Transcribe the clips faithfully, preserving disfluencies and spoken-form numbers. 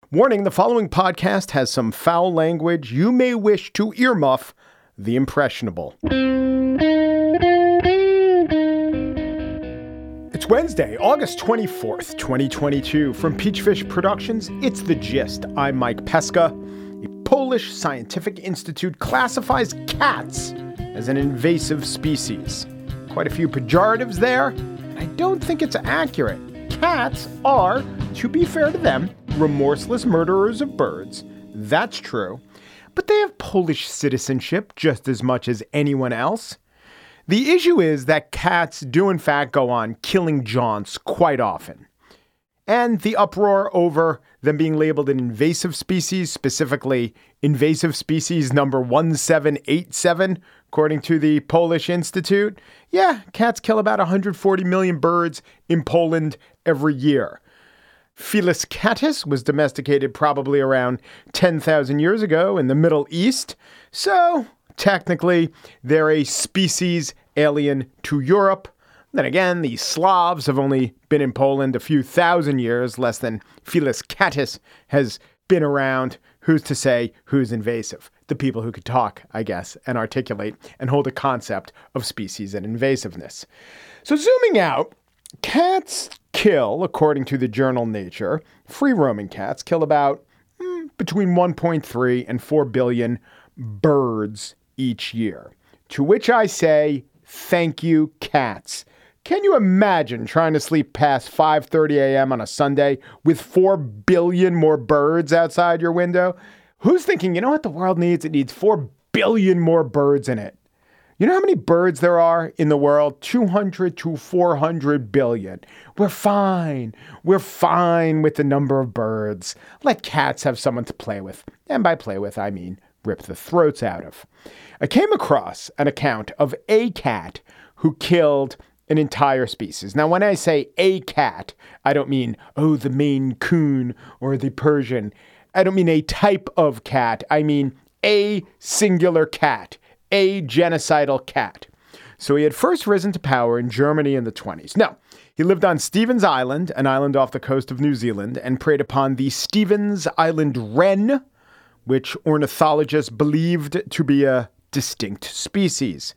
Warning, the following podcast has some foul language. You may wish to earmuff the impressionable. It's Wednesday, August twenty-fourth, twenty twenty-two. From Peachfish Productions, it's The Gist. I'm Mike Pesca. A Polish scientific institute classifies cats as an invasive species. Quite a few pejoratives there, and I don't think it's accurate. Cats are, to be fair to them, remorseless murderers of birds. That's true. But they have Polish citizenship just as much as anyone else. The issue is that cats do in fact go on killing jaunts quite often. And the uproar over them being labeled an invasive species, specifically invasive species number one seven eight seven, according to the Polish Institute. Yeah, cats kill about one hundred forty million birds in Poland every year. Felis catus was domesticated probably around ten thousand years ago in the Middle East. So technically, they're a species alien to Europe. Then again, the Slavs have only been in Poland a few thousand years, less than Felis catus has been around. Who's to say who's invasive? The people who could talk, I guess, and articulate and hold a concept of species and invasiveness. So zooming out, cats kill, according to the journal Nature, free-roaming cats kill about mm, between one point three and four billion birds each year. To which I say, thank you, cats. Can you imagine trying to sleep past five thirty a.m. on a Sunday with four billion more birds outside your window? Who's thinking, you know what the world needs? It needs four billion more birds in it. You know how many birds there are in the world? two hundred to four hundred billion. We're fine. We're fine with the number of birds. Let cats have someone to play with. And by play with, I mean rip the throats out of. I came across an account of a cat who killed an entire species. Now, when I say a cat, I don't mean, oh, the Maine Coon or the Persian. I don't mean a type of cat. I mean a singular cat, a genocidal cat. So he had first risen to power in Germany in the twenties. No, he lived on Stevens Island, an island off the coast of New Zealand, and preyed upon the Stevens Island wren, which ornithologists believed to be a distinct species.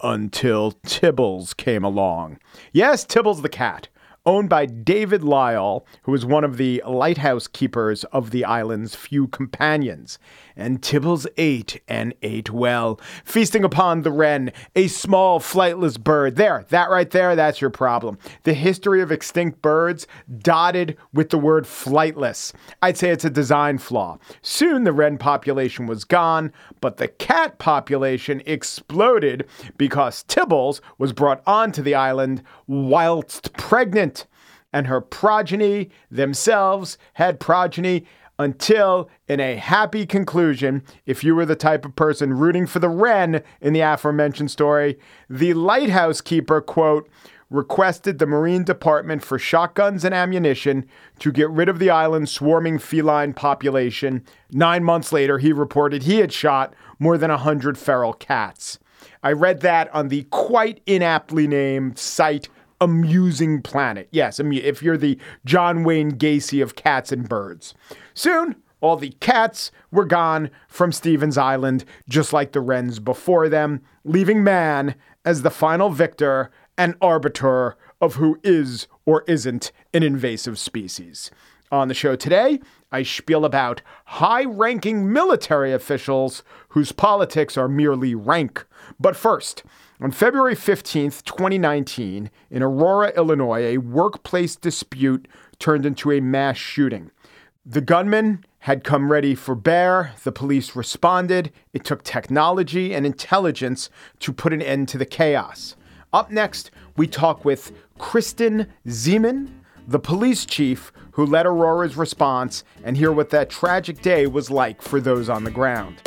Until Tibbles came along. Yes, Tibbles the cat, owned by David Lyle, who was one of the lighthouse keepers of the island's few companions. And Tibbles ate and ate well, feasting upon the wren, a small flightless bird. There, that right there, that's your problem. The history of extinct birds dotted with the word flightless. I'd say it's a design flaw. Soon the wren population was gone, but the cat population exploded because Tibbles was brought onto the island whilst pregnant. And her progeny themselves had progeny until, in a happy conclusion, if you were the type of person rooting for the wren in the aforementioned story, the lighthouse keeper, quote, requested the Marine Department for shotguns and ammunition to get rid of the island's swarming feline population. Nine months later, he reported he had shot more than one hundred feral cats. I read that on the quite inaptly named site Amusing Planet. Yes, if you're the John Wayne Gacy of cats and birds. Soon, all the cats were gone from Stevens Island, just like the wrens before them, leaving man as the final victor and arbiter of who is or isn't an invasive species. On the show today, I spiel about high-ranking military officials whose politics are merely rank. But first, on February fifteenth, twenty nineteen, in Aurora, Illinois, a workplace dispute turned into a mass shooting. The gunman had come ready for bear. The police responded. It took technology and intelligence to put an end to the chaos. Up next, we talk with Kristen Zeman, the police chief who led Aurora's response, and hear what that tragic day was like for those on the ground.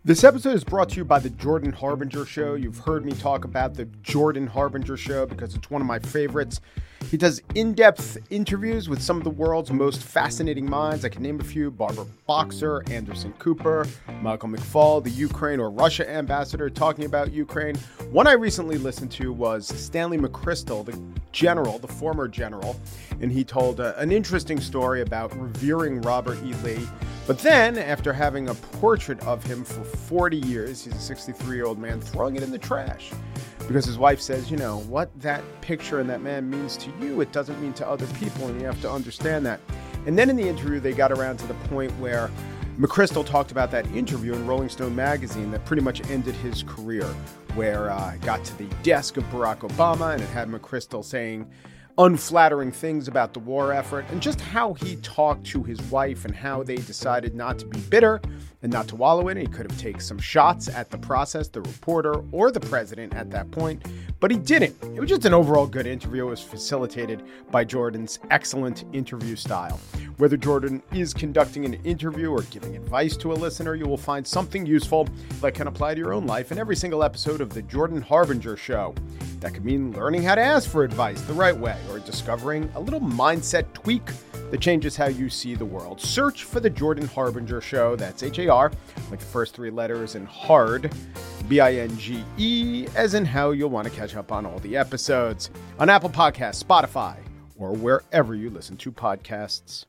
This episode is brought to you by the Jordan Harbinger Show. You've heard me talk about the Jordan Harbinger Show because it's one of my favorites. He does in-depth interviews with some of the world's most fascinating minds. I can name a few: Barbara Boxer, Anderson Cooper, Michael McFaul, the Ukraine or Russia ambassador talking about Ukraine. One I recently listened to was Stanley McChrystal, the general, the former general, and he told uh, an interesting story about revering Robert E. Lee. But then, after having a portrait of him for forty years, he's a sixty-three-year-old man, throwing it in the trash. Because his wife says, you know, what that picture and that man means to you, it doesn't mean to other people, and you have to understand that. And then in the interview, they got around to the point where McChrystal talked about that interview in Rolling Stone magazine that pretty much ended his career, where uh, it got to the desk of Barack Obama, and it had McChrystal saying unflattering things about the war effort, and just how he talked to his wife and how they decided not to be bitter and not to wallow in it. He could have taken some shots at the process, the reporter, or the president at that point, but he didn't. It was just an overall good interview. It was facilitated by Jordan's excellent interview style. Whether Jordan is conducting an interview or giving advice to a listener, you will find something useful that can apply to your own life in every single episode of The Jordan Harbinger Show. That could mean learning how to ask for advice the right way, or discovering a little mindset tweak that changes how you see the world. Search for The Jordan Harbinger Show. That's H A R, like the first three letters, and hard, B I N G E, as in how you'll want to catch up on all the episodes on Apple Podcasts, Spotify, or wherever you listen to podcasts.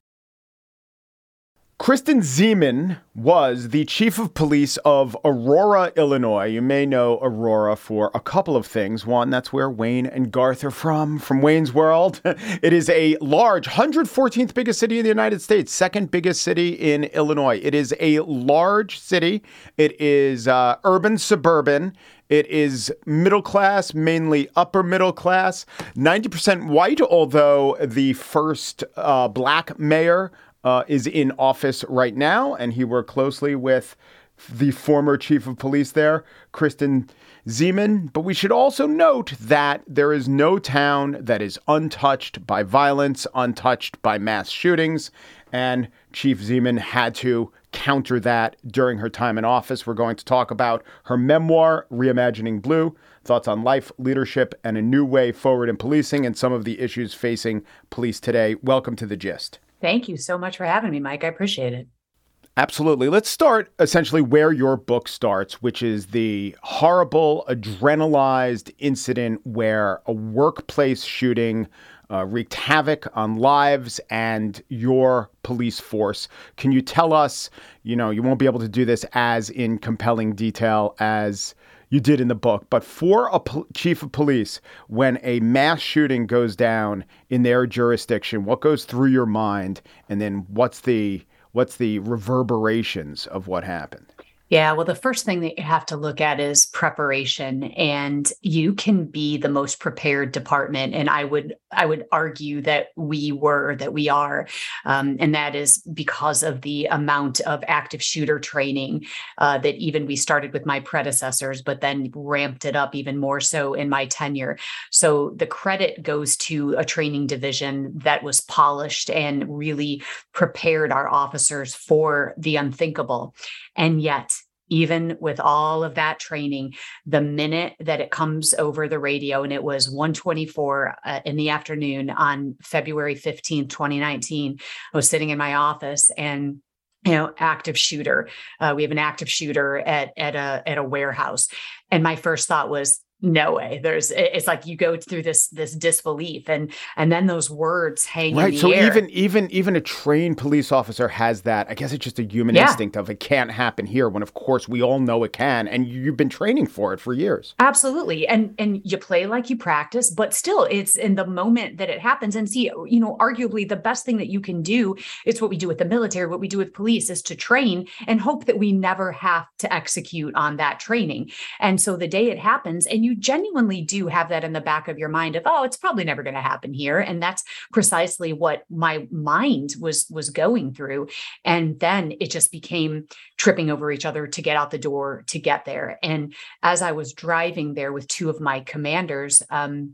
Kristen Ziman was the chief of police of Aurora, Illinois. You may know Aurora for a couple of things. One, that's where Wayne and Garth are from, from Wayne's World. It is a large, one hundred fourteenth biggest city in the United States, second biggest city in Illinois. It is a large city. It is uh, urban, suburban. It is middle class, mainly upper middle class, ninety percent white, although the first uh, black mayor Uh, is in office right now, and he worked closely with the former chief of police there, Kristen Ziman. But we should also note that there is no town that is untouched by violence, untouched by mass shootings, and Chief Ziman had to counter that during her time in office. We're going to talk about her memoir, Reimagining Blue, thoughts on life, leadership, and a new way forward in policing, and some of the issues facing police today. Welcome to The Gist. Thank you so much for having me, Mike. I appreciate it. Absolutely. Let's start essentially where your book starts, which is the horrible, adrenalized incident where a workplace shooting uh, wreaked havoc on lives and your police force. Can you tell us, you know, you won't be able to do this as in compelling detail as you did in the book, but for a po- chief of police, when a mass shooting goes down in their jurisdiction, what goes through your mind? And then what's the what's the reverberations of what happened? Yeah, well, the first thing that you have to look at is preparation, and you can be the most prepared department. And I would I would argue that we were, that we are, um, and that is because of the amount of active shooter training uh, that even we started with my predecessors, but then ramped it up even more so in my tenure. So the credit goes to a training division that was polished and really prepared our officers for the unthinkable. And yet, even with all of that training, the minute that it comes over the radio, and it was one twenty-four uh, in the afternoon on February fifteenth, twenty nineteen, I was sitting in my office and, you know, active shooter. Uh, we have an active shooter at, at a, at a warehouse. And my first thought was, no way. There's, it's like you go through this, this disbelief, and, and then those words hang right. in the so air. even, even, even a trained police officer has that. I guess it's just a human Yeah. instinct of it can't happen here, when of course we all know it can. And you've been training for it for years. Absolutely. And, and you play like you practice, but still it's in the moment that it happens. And see, you know, arguably the best thing that you can do, it's what we do with the military, what we do with police, is to train and hope that we never have to execute on that training. And so the day it happens, and you genuinely do have that in the back of your mind of, oh, it's probably never going to happen here. And that's precisely what my mind was, was going through. And then it just became tripping over each other to get out the door to get there. And as I was driving there with two of my commanders, um,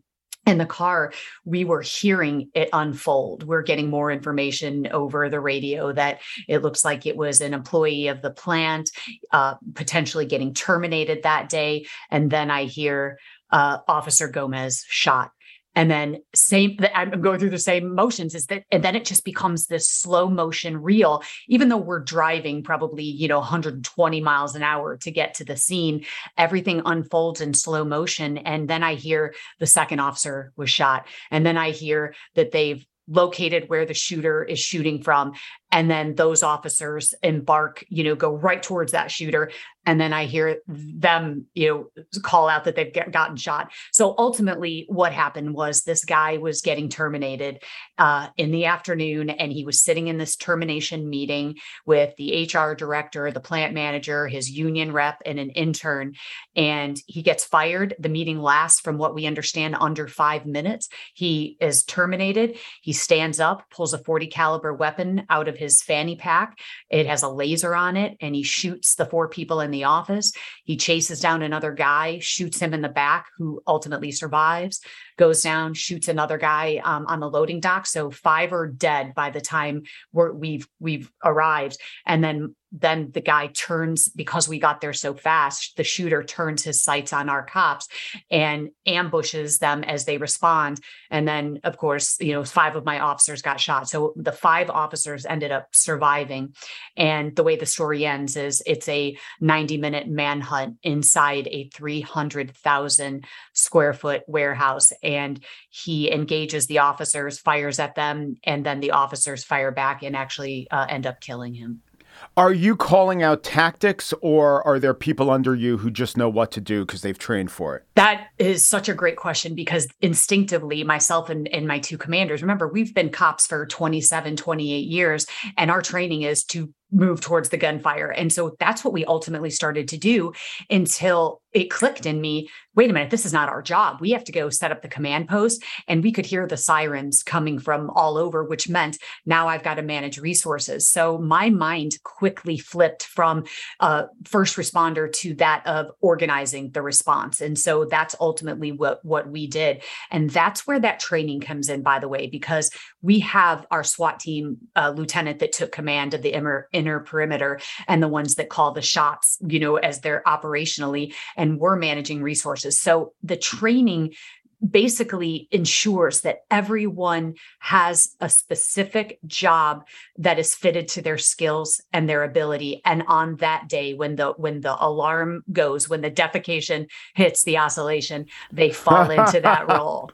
in the car, we were hearing it unfold. We're getting more information over the radio that it looks like it was an employee of the plant, uh, potentially getting terminated that day. And then I hear uh, Officer Gomez shot. And then same, I'm going through the same motions is that, and then it just becomes this slow motion reel, even though we're driving probably, you know, one hundred twenty miles an hour to get to the scene, everything unfolds in slow motion. And then I hear the second officer was shot. And then I hear that they've located where the shooter is shooting from. And then those officers embark, you know, go right towards that shooter. And then I hear them, you know, call out that they've get, gotten shot. So ultimately what happened was this guy was getting terminated uh, in the afternoon, and he was sitting in this termination meeting with the H R director, the plant manager, his union rep, and an intern. And he gets fired. The meeting lasts, from what we understand, under five minutes. He is terminated. He stands up, pulls a forty caliber weapon out of his fanny pack. It has a laser on it, and he shoots the four people in the office. He chases down another guy, shoots him in the back, who ultimately survives, goes down, shoots another guy um, on the loading dock. So five are dead by the time we're, we've we've arrived. And then then the guy turns, because we got there so fast, the shooter turns his sights on our cops and ambushes them as they respond. And then, of course, you know, five of my officers got shot. So the five officers ended up surviving. And the way the story ends is it's a ninety minute manhunt inside a three hundred thousand square foot warehouse. And he engages the officers, fires at them, and then the officers fire back and actually uh, end up killing him. Are you calling out tactics, or are there people under you who just know what to do because they've trained for it? That is such a great question, because instinctively, myself and, and my two commanders, remember, we've been cops for twenty-seven, twenty-eight years, and our training is to move towards the gunfire. And so that's what we ultimately started to do, until it clicked in me. Wait a minute, this is not our job. We have to go set up the command post. And we could hear the sirens coming from all over, which meant now I've got to manage resources. So my mind quickly flipped from uh, first responder to that of organizing the response. And so that's ultimately what, what we did. And that's where that training comes in, by the way, because we have our SWAT team uh, lieutenant that took command of the inner, inner perimeter, and the ones that call the shots, you know, as they're operationally, and we're managing resources. So the training basically ensures that everyone has a specific job that is fitted to their skills and their ability. And on that day, when the when the alarm goes, when the defecation hits the oscillation, they fall into that role.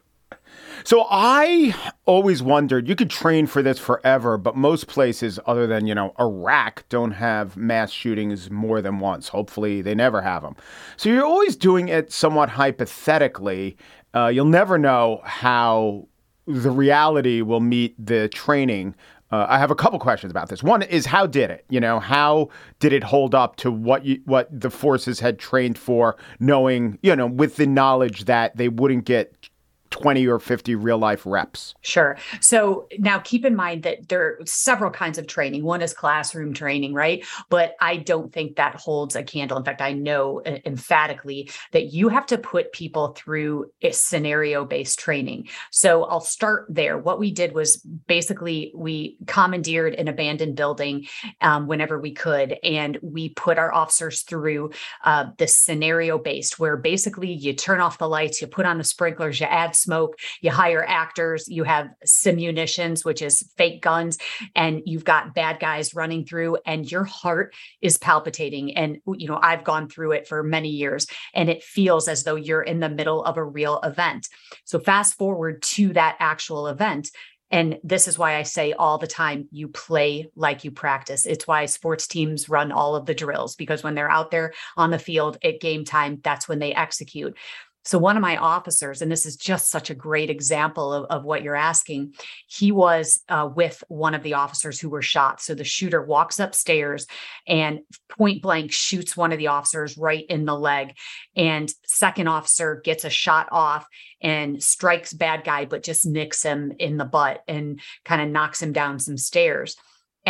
So I always wondered, you could train for this forever, but most places other than, you know, Iraq don't have mass shootings more than once. Hopefully they never have them. So you're always doing it somewhat hypothetically. Uh, you'll never know how the reality will meet the training. Uh, I have a couple questions about this. One is, how did it? You know, how did it hold up to what you, what the forces had trained for, knowing, you know, with the knowledge that they wouldn't get twenty or fifty real life reps? Sure. So now keep in mind that there are several kinds of training. One is classroom training, right? But I don't think that holds a candle. In fact, I know emphatically that you have to put people through a scenario-based training. So I'll start there. What we did was basically we commandeered an abandoned building um, whenever we could, and we put our officers through uh, this scenario-based, where basically you turn off the lights, you put on the sprinklers, you add smoke, you hire actors, you have simunitions, which is fake guns, and you've got bad guys running through, and your heart is palpitating. And, you know, I've gone through it for many years, and it feels as though you're in the middle of a real event. So fast forward to that actual event. And this is why I say all the time, you play like you practice. It's why sports teams run all of the drills, because when they're out there on the field at game time, that's when they execute. So one of my officers, and this is just such a great example of, of what you're asking, he was uh, with one of the officers who were shot. So the shooter walks upstairs and point blank shoots one of the officers right in the leg. And second officer gets a shot off and strikes bad guy, but just nicks him in the butt and kind of knocks him down some stairs. And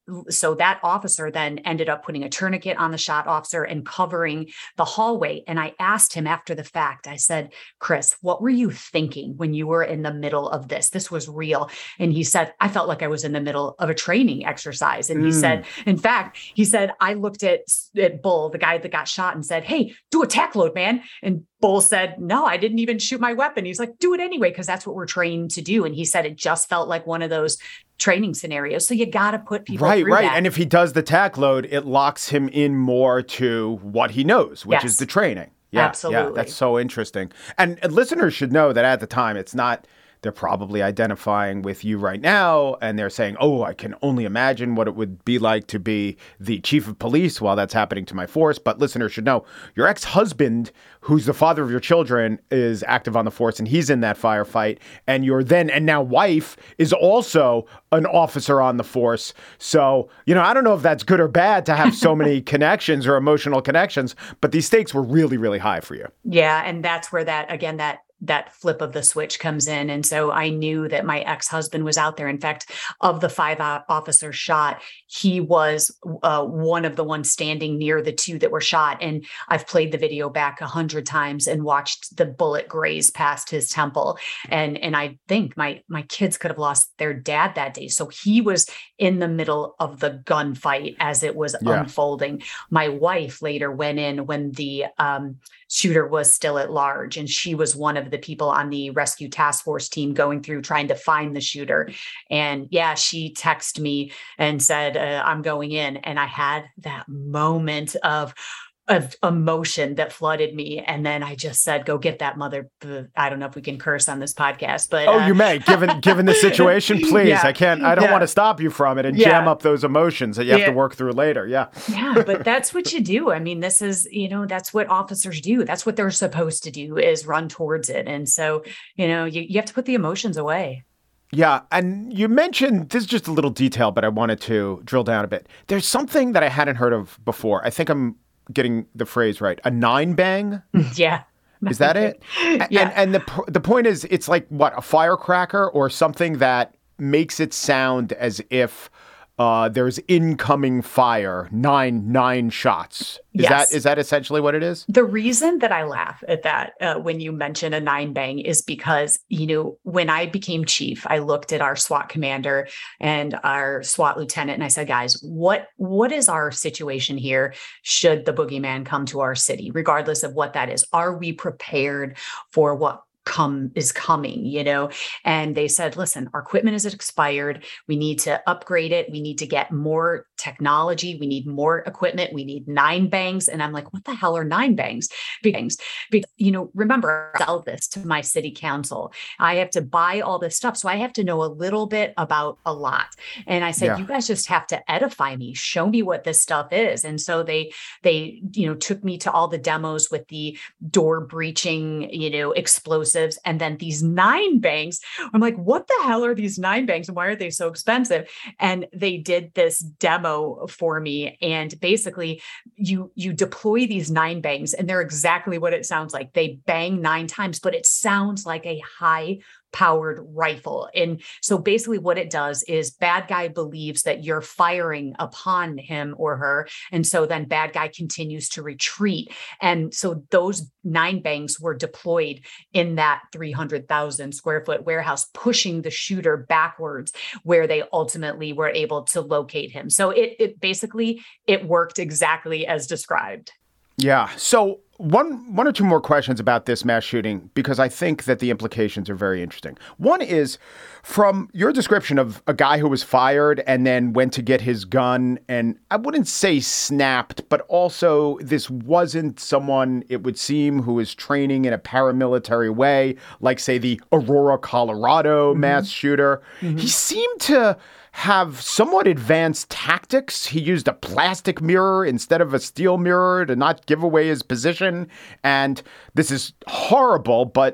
so that officer then ended up putting a tourniquet on the shot officer and covering the hallway. And I asked him after the fact, I said, Chris, what were you thinking when you were in the middle of this? This was real. And he said, I felt like I was in the middle of a training exercise. And he mm. said, in fact, he said, I looked at, at Bull, the guy that got shot, and said, hey, do a tack load, man. And Bull said, no, I didn't even shoot my weapon. He's like, do it anyway, because that's what we're trained to do. And he said it just felt like one of those training scenarios. So you got to put people right, through right. that. And if he does the tack load, it locks him in more to what he knows, which yes. is the training. Yeah, absolutely. Yeah, that's so interesting. And, and listeners should know that at the time, it's not. They're probably identifying with you right now, and they're saying, oh, I can only imagine what it would be like to be the chief of police while that's happening to my force. But listeners should know your ex-husband, who's the father of your children, is active on the force, and he's in that firefight. And your then and now wife is also an officer on the force. So, you know, I don't know if that's good or bad to have so many connections or emotional connections, but these stakes were really, really high for you. Yeah. And that's where that, again, that that flip of the switch comes in. And so I knew that my ex-husband was out there. In fact, of the five officers shot, he was uh, one of the ones standing near the two that were shot. And I've played the video back a hundred times and watched the bullet graze past his temple. And, and I think my, my kids could have lost their dad that day. So he was in the middle of the gunfight as it was yeah. unfolding. My wife later went in when the um, shooter was still at large, and she was one of the people on the rescue task force team going through trying to find the shooter. And yeah, she texted me and said, uh, I'm going in. And I had that moment of of emotion that flooded me. And then I just said, go get that mother. I don't know if we can curse on this podcast, but. Oh, uh, you may, given, given the situation, please. Yeah. I can't, I don't yeah. want to stop you from it and yeah. jam up those emotions that you have yeah. to work through later. Yeah. Yeah. But that's what you do. I mean, this is, you know, that's what officers do. That's what they're supposed to do, is run towards it. And so, you know, you, you have to put the emotions away. Yeah. And you mentioned, this is just a little detail, but I wanted to drill down a bit. There's something that I hadn't heard of before. I think I'm getting the phrase right. A nine bang? Yeah. Is that it? Yeah. And, and the the point is, it's like, what, a firecracker or something that makes it sound as if uh, there's incoming fire, nine, nine shots. Is yes. that is that essentially what it is? The reason that I laugh at that uh, when you mention a nine bang is because, you know, when I became chief, I looked at our SWAT commander and our SWAT lieutenant, and I said, guys, what what is our situation here should the boogeyman come to our city, regardless of what that is? Are we prepared for what come is coming, you know? And they said, listen, our equipment is expired. We need to upgrade it. We need to get more technology. We need more equipment. We need nine bangs. And I'm like, what the hell are nine bangs? Bangs. Because, you know, remember, I sell this to my city council. I have to buy all this stuff. So I have to know a little bit about a lot. And I said, yeah. you guys just have to edify me, show me what this stuff is. And so they, they, you know, took me to all the demos with the door breaching, you know, explosives. And then these nine bangs, I'm like, what the hell are these nine bangs and why are they so expensive? And they did this demo for me. And basically you, you deploy these nine bangs and they're exactly what it sounds like. They bang nine times, but it sounds like a high powered rifle. And so basically what it does is bad guy believes that you're firing upon him or her. And so then bad guy continues to retreat. And so those nine bangs were deployed in that three hundred thousand square foot warehouse, pushing the shooter backwards where they ultimately were able to locate him. So it, it basically, it worked exactly as described. Yeah. So one one or two more questions about this mass shooting, because I think that the implications are very interesting. One is from your description of a guy who was fired and then went to get his gun, and I wouldn't say snapped, but also this wasn't someone, it would seem, who is training in a paramilitary way, like, say, the Aurora, Colorado mm-hmm. mass shooter. Mm-hmm. He seemed to have somewhat advanced tactics. He used a plastic mirror instead of a steel mirror to not give away his position. And this is horrible, but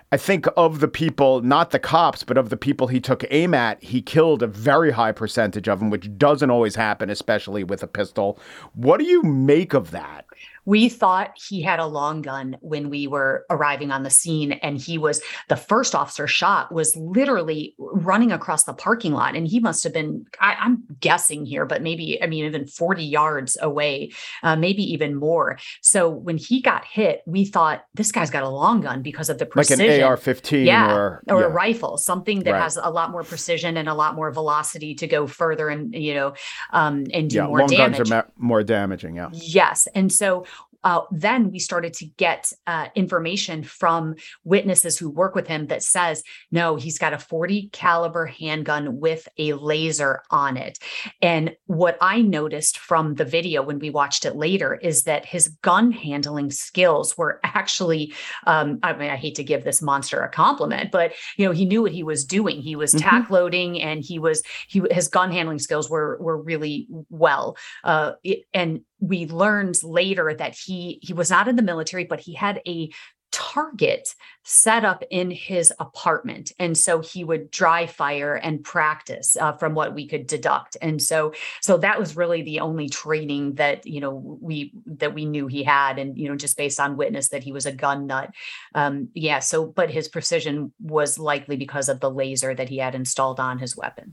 I think of the people, not the cops, but of the people he took aim at, he killed a very high percentage of them, which doesn't always happen, especially with a pistol. What do you make of that? We thought he had a long gun when we were arriving on the scene, and he was the first officer shot was literally running across the parking lot, and he must have been, I, I'm guessing here, but maybe, I mean, even forty yards away, uh, maybe even more. So when he got hit, we thought this guy's got a long gun because of the precision. Like an A R fifteen yeah, or, or yeah. a rifle, something that Right. has a lot more precision and a lot more velocity to go further and, you know, um, and do yeah, more long damage. guns are ma- more damaging, yeah. Yes. And so Uh, then we started to get uh, information from witnesses who work with him that says, no, he's got a forty caliber handgun with a laser on it. And what I noticed from the video when we watched it later is that his gun handling skills were actually, um, I mean, I hate to give this monster a compliment, but you know, he knew what he was doing. He was Mm-hmm. tack loading, and he was, he, his gun handling skills were, were really well. Uh, it, and we learned later that he he was not in the military, but he had a target set up in his apartment. And so he would dry fire and practice uh, from what we could deduct. And so so that was really the only training that, you know, we that we knew he had. And, you know, just based on witness that he was a gun nut. Um, yeah. So but his precision was likely because of the laser that he had installed on his weapon.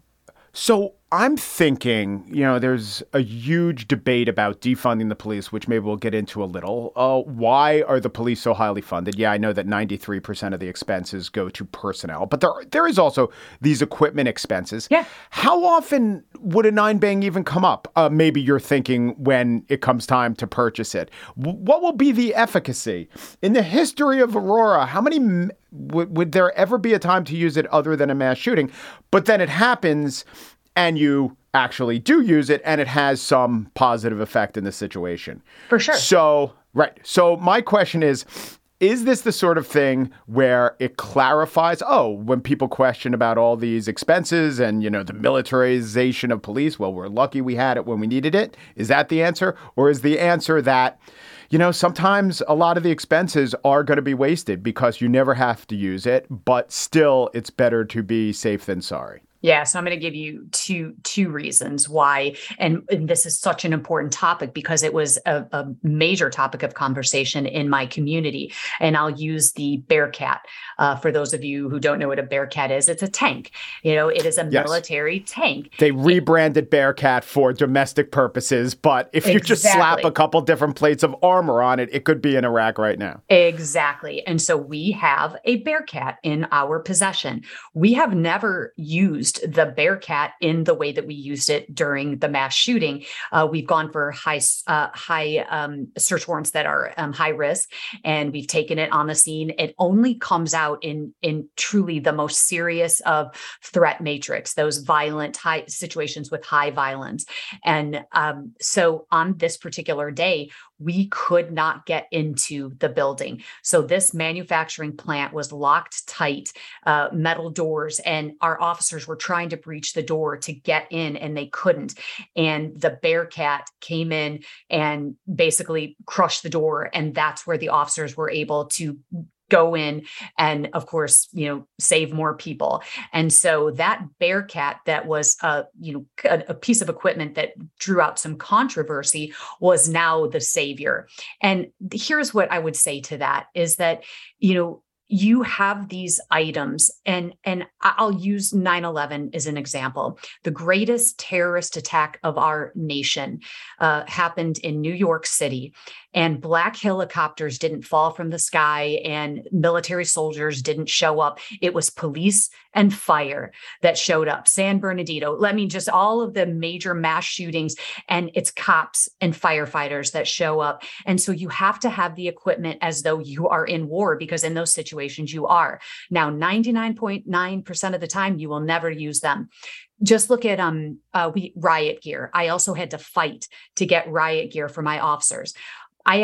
So I'm thinking, you know, there's a huge debate about defunding the police, which maybe we'll get into a little. Uh, why are the police so highly funded? Yeah, I know that ninety-three percent of the expenses go to personnel, but there there is also these equipment expenses. Yeah. How often would a nine bang even come up? Uh, maybe you're thinking when it comes time to purchase it. W- what will be the efficacy? In the history of Aurora, how many m- would, would there ever be a time to use it other than a mass shooting? But then it happens, and you actually do use it, and it has some positive effect in the situation. For sure. So, right. So my question is, is this the sort of thing where it clarifies, oh, when people question about all these expenses and, you know, the militarization of police, well, we're lucky we had it when we needed it. Is that the answer? Or is the answer that, you know, sometimes a lot of the expenses are going to be wasted because you never have to use it, but still it's better to be safe than sorry? Yeah, so I'm going to give you two two reasons why, and, and this is such an important topic because it was a, a major topic of conversation in my community. And I'll use the Bearcat. Uh, for those of you who don't know what a Bearcat is, it's a tank. You know, it is a Yes. military tank. They rebranded Bearcat for domestic purposes, but if you just slap Exactly. a couple different plates of armor on it, it could be in Iraq right now. Exactly. And so we have a Bearcat in our possession. We have never used the Bearcat in the way that we used it during the mass shooting. Uh, we've gone for high uh, high um, search warrants that are um, high risk, and we've taken it on the scene. It only comes out in in truly the most serious of threat matrix, those violent high situations with high violence. And um, so on this particular day, we could not get into the building. So this manufacturing plant was locked tight, uh, metal doors, and our officers were trying to breach the door to get in, and they couldn't. And the Bearcat came in and basically crushed the door. And that's where the officers were able to go in and, of course, you know, save more people. And so that Bearcat that was, uh, you know, a, a piece of equipment that drew out some controversy was now the savior. And here's what I would say to that is that, you know, you have these items, and, and I'll use nine eleven as an example. The greatest terrorist attack of our nation uh, happened in New York City, and black helicopters didn't fall from the sky and military soldiers didn't show up. It was police and fire that showed up. San Bernardino, let me just all of the major mass shootings, and it's cops and firefighters that show up. And so you have to have the equipment as though you are in war, because in those situations you are. Now, ninety-nine point nine percent of the time, you will never use them. Just look at um uh, we riot gear. I also had to fight to get riot gear for my officers. I have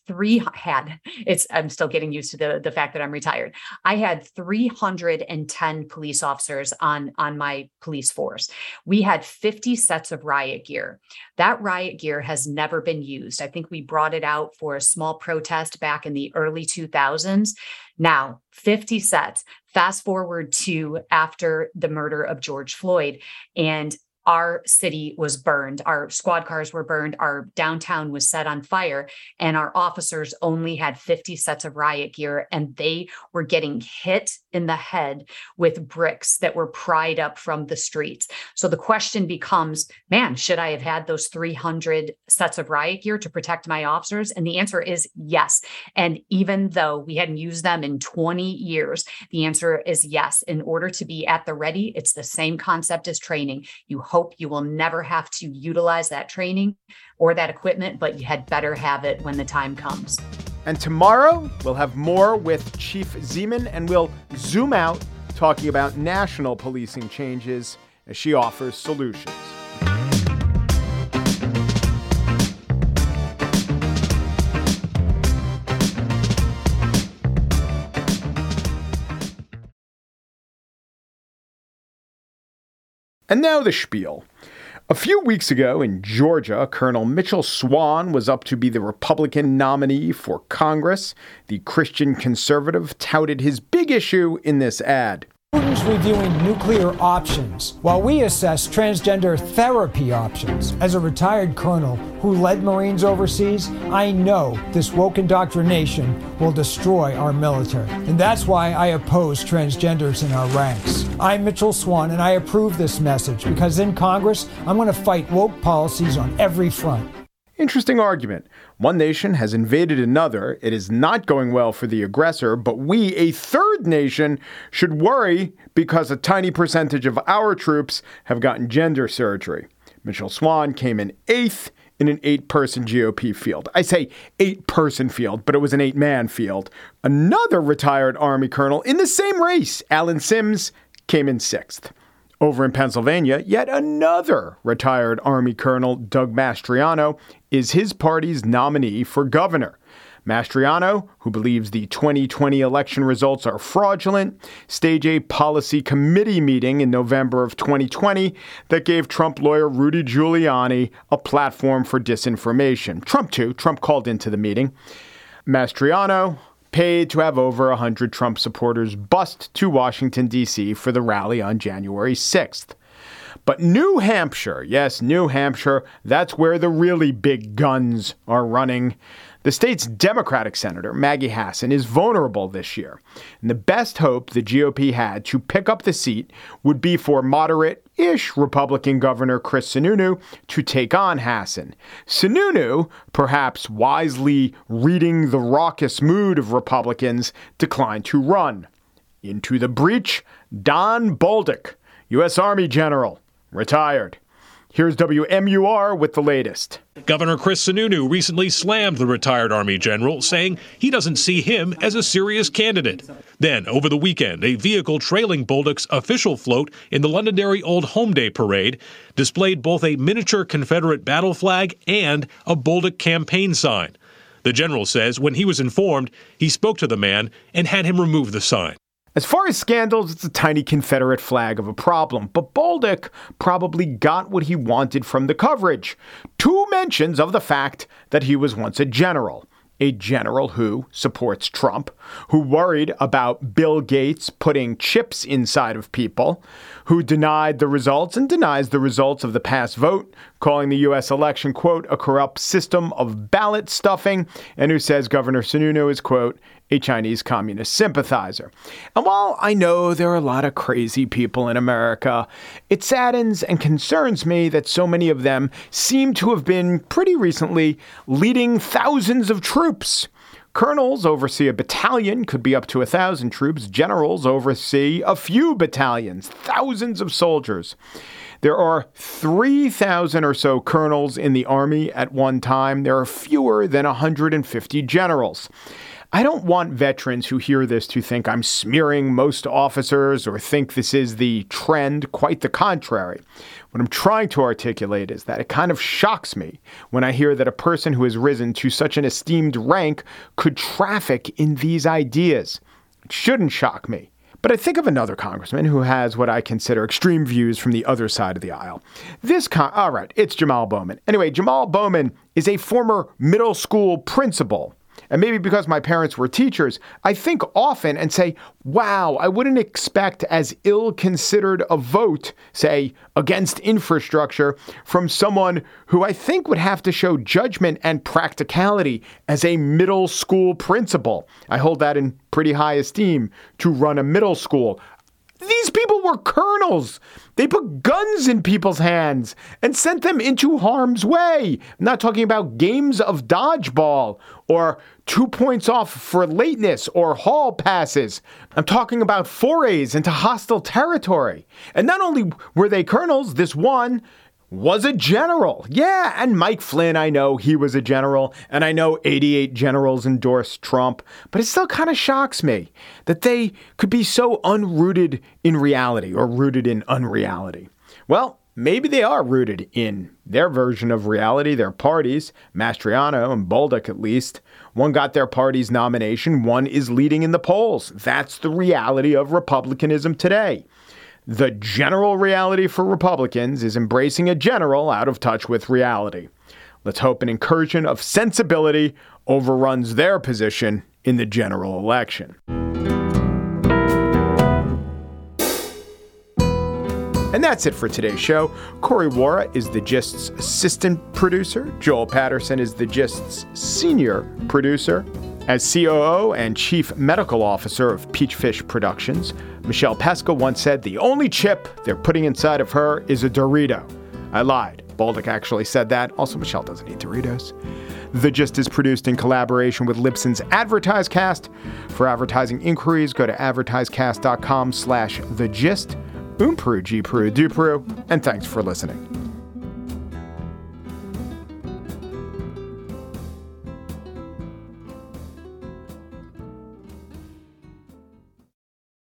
three had it's I'm still getting used to the, the fact that I'm retired. I had three hundred ten police officers on, on my police force. We had fifty sets of riot gear. That riot gear has never been used. I think we brought it out for a small protest back in the early two thousands. Now, fifty sets. Fast forward to after the murder of George Floyd, and our city was burned. Our squad cars were burned. Our downtown was set on fire, and our officers only had fifty sets of riot gear, and they were getting hit in the head with bricks that were pried up from the streets. So the question becomes, man, should I have had those three hundred sets of riot gear to protect my officers? And the answer is yes. And even though we hadn't used them in twenty years, the answer is yes. In order to be at the ready, it's the same concept as training. You hope you will never have to utilize that training or that equipment, but you had better have it when the time comes. And tomorrow we'll have more with Chief Zeman, and we'll zoom out talking about national policing changes as she offers solutions. And now the spiel. A few weeks ago in Georgia, Colonel Mitchell Swan was up to be the Republican nominee for Congress. The Christian conservative touted his big issue in this ad. Putin's reviewing nuclear options while we assess transgender therapy options. As a retired colonel who led Marines overseas, I know this woke indoctrination will destroy our military. And that's why I oppose transgenders in our ranks. I'm Mitchell Swan, and I approve this message because in Congress, I'm going to fight woke policies on every front. Interesting argument. One nation has invaded another. It is not going well for the aggressor, but we, a third nation, should worry because a tiny percentage of our troops have gotten gender surgery. Mitchell Swan came in eighth in an eight-person G O P field. I say eight-person field, but it was an eight-man field. Another retired Army colonel in the same race, Alan Sims, came in sixth. Over in Pennsylvania, yet another retired Army Colonel, Doug Mastriano, is his party's nominee for governor. Mastriano, who believes the twenty twenty election results are fraudulent, staged a policy committee meeting in November of twenty twenty that gave Trump lawyer Rudy Giuliani a platform for disinformation. Trump, too. Trump called into the meeting. Mastriano paid to have over one hundred Trump supporters bust to Washington, D C for the rally on January sixth. But New Hampshire, yes, New Hampshire, that's where the really big guns are running. The state's Democratic Senator, Maggie Hassan, is vulnerable this year. And the best hope the G O P had to pick up the seat would be for moderate-ish Republican Governor Chris Sununu to take on Hassan. Sununu, perhaps wisely reading the raucous mood of Republicans, declined to run. Into the breach, Don Bolduc, U S Army general, retired. Here's W M U R with the latest. Governor Chris Sununu recently slammed the retired Army general, saying he doesn't see him as a serious candidate. Then, over the weekend, a vehicle trailing Bolduc's official float in the Londonderry Old Home Day Parade displayed both a miniature Confederate battle flag and a Bolduc campaign sign. The general says when he was informed, he spoke to the man and had him remove the sign. As far as scandals, it's a tiny Confederate flag of a problem, but Bolduc probably got what he wanted from the coverage. Two mentions of the fact that he was once a general. A general who supports Trump, who worried about Bill Gates putting chips inside of people, who denied the results and denies the results of the past vote, calling the U S election, quote, a corrupt system of ballot stuffing, and who says Governor Sununu is, quote, a Chinese communist sympathizer. And while I know there are a lot of crazy people in America, it saddens and concerns me that so many of them seem to have been pretty recently leading thousands of troops. Colonels oversee a battalion, could be up to a thousand troops. Generals oversee a few battalions, thousands of soldiers. There are three thousand or so colonels in the Army at one time. There are fewer than one hundred fifty generals. I don't want veterans who hear this to think I'm smearing most officers or think this is the trend. Quite the contrary. What I'm trying to articulate is that it kind of shocks me when I hear that a person who has risen to such an esteemed rank could traffic in these ideas. It shouldn't shock me. But I think of another congressman who has what I consider extreme views from the other side of the aisle. This con- all right, it's Jamal Bowman. Anyway, Jamal Bowman is a former middle school principal. And maybe because my parents were teachers, I think often and say, wow, I wouldn't expect as ill-considered a vote, say, against infrastructure from someone who I think would have to show judgment and practicality as a middle school principal. I hold that in pretty high esteem to run a middle school. These people were colonels. They put guns in people's hands and sent them into harm's way. I'm not talking about games of dodgeball or two points off for lateness or hall passes. I'm talking about forays into hostile territory. And not only were they colonels, this one was a general. Yeah, and Mike Flynn, I know he was a general, and I know eighty-eight generals endorsed Trump, but it still kind of shocks me that they could be so unrooted in reality or rooted in unreality. Well, maybe they are rooted in their version of reality, their parties, Mastriano and Bolduc at least. One got their party's nomination, one is leading in the polls. That's the reality of republicanism today. The general reality for Republicans is embracing a general out of touch with reality. Let's hope an incursion of sensibility overruns their position in the general election. And that's it for today's show. Corey Wara is The Gist's assistant producer. Joel Patterson is The Gist's senior producer. As C O O and Chief Medical Officer of Peachfish Productions, Michelle Pesca once said, the only chip they're putting inside of her is a Dorito. I lied. Bolduc actually said that. Also, Michelle doesn't eat Doritos. The Gist is produced in collaboration with Libsyn's AdvertiseCast. For advertising inquiries, go to advertisecast.com slash The Gist. Um Peru, G Peru, Du Peru, and thanks for listening.